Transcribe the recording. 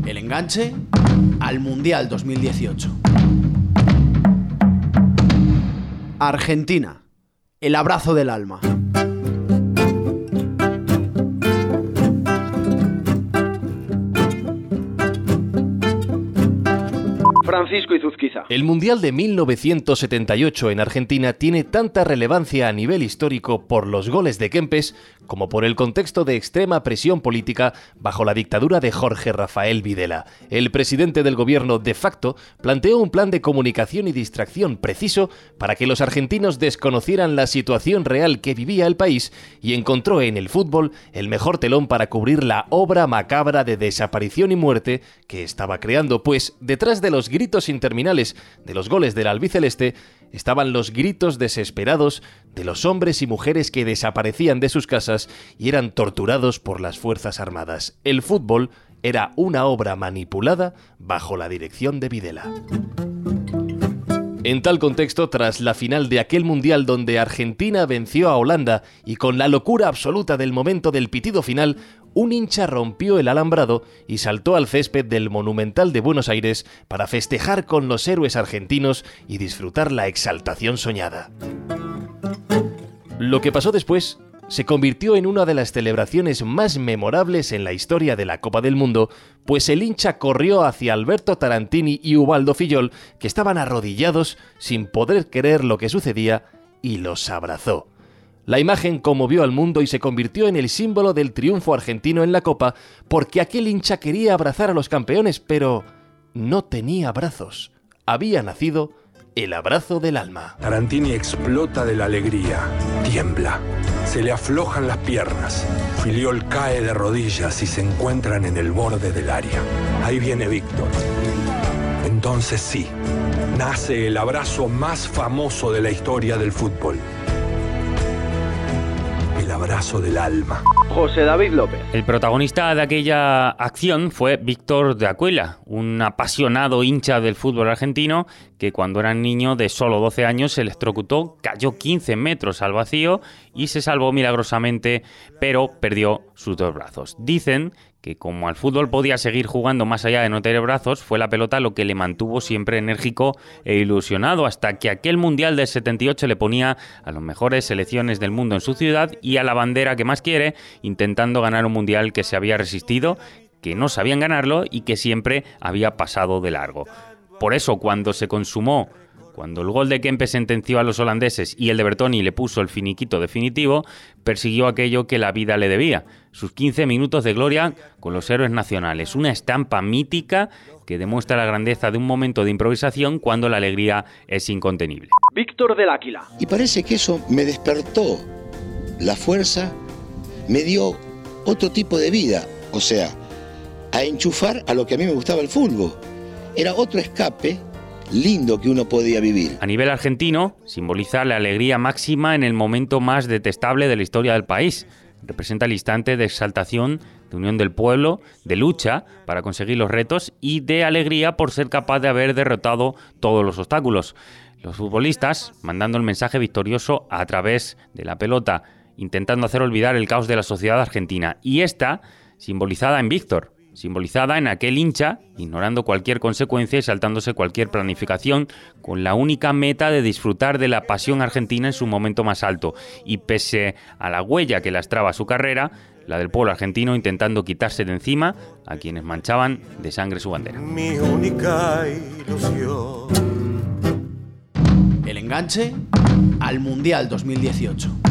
El enganche al Mundial 2018. Argentina, el abrazo del alma. Francisco Izuzquiza. El Mundial de 1978 en Argentina tiene tanta relevancia a nivel histórico por los goles de Kempes como por el contexto de extrema presión política bajo la dictadura de Jorge Rafael Videla. El presidente del gobierno de facto planteó un plan de comunicación y distracción preciso para que los argentinos desconocieran la situación real que vivía el país y encontró en el fútbol el mejor telón para cubrir la obra macabra de desaparición y muerte que estaba creando, pues detrás de los gritos interminables de los goles del albiceleste estaban los gritos desesperados de los hombres y mujeres que desaparecían de sus casas y eran torturados por las Fuerzas Armadas. El fútbol era una obra manipulada bajo la dirección de Videla. En tal contexto, tras la final de aquel Mundial donde Argentina venció a Holanda y con la locura absoluta del momento del pitido final, un hincha rompió el alambrado y saltó al césped del Monumental de Buenos Aires para festejar con los héroes argentinos y disfrutar la exaltación soñada. Lo que pasó después se convirtió en una de las celebraciones más memorables en la historia de la Copa del Mundo, pues el hincha corrió hacia Alberto Tarantini y Ubaldo Fillol, que estaban arrodillados sin poder creer lo que sucedía, y los abrazó. La imagen conmovió al mundo y se convirtió en el símbolo del triunfo argentino en la Copa, porque aquel hincha quería abrazar a los campeones, pero no tenía brazos. Había nacido el abrazo del alma. Tarantini explota de la alegría, tiembla, se le aflojan las piernas. Fillol cae de rodillas y se encuentran en el borde del área. Ahí viene Víctor. Entonces sí, nace el abrazo más famoso de la historia del fútbol. El abrazo del alma. José David López. El protagonista de aquella acción fue Víctor de Aquila, un apasionado hincha del fútbol argentino que cuando era niño de solo 12 años se electrocutó, cayó 15 metros al vacío y se salvó milagrosamente, pero perdió sus dos brazos. Dicen que como al fútbol podía seguir jugando más allá de no tener brazos, fue la pelota lo que le mantuvo siempre enérgico e ilusionado, hasta que aquel Mundial del 78 le ponía a las mejores selecciones del mundo en su ciudad y a la bandera que más quiere, intentando ganar un Mundial que se había resistido, que no sabían ganarlo y que siempre había pasado de largo. Por eso, cuando se consumó, cuando el gol de Kempes sentenció a los holandeses y el de Bertoni le puso el finiquito definitivo, persiguió aquello que la vida le debía, sus 15 minutos de gloria con los héroes nacionales, una estampa mítica que demuestra la grandeza de un momento de improvisación cuando la alegría es incontenible. Víctor del Áquila. Y parece que eso me despertó la fuerza, me dio otro tipo de vida, o sea, a enchufar a lo que a mí me gustaba el fútbol. Era otro escape lindo que uno podía vivir. A nivel argentino, simboliza la alegría máxima en el momento más detestable de la historia del país. Representa el instante de exaltación, de unión del pueblo, de lucha para conseguir los retos y de alegría por ser capaz de haber derrotado todos los obstáculos. Los futbolistas mandando el mensaje victorioso a través de la pelota, intentando hacer olvidar el caos de la sociedad argentina. Y esta, simbolizada en Víctor, simbolizada en aquel hincha, ignorando cualquier consecuencia y saltándose cualquier planificación, con la única meta de disfrutar de la pasión argentina en su momento más alto. Y pese a la huella que lastraba su carrera, la del pueblo argentino intentando quitarse de encima a quienes manchaban de sangre su bandera. Mi única ilusión. El enganche al Mundial 2018.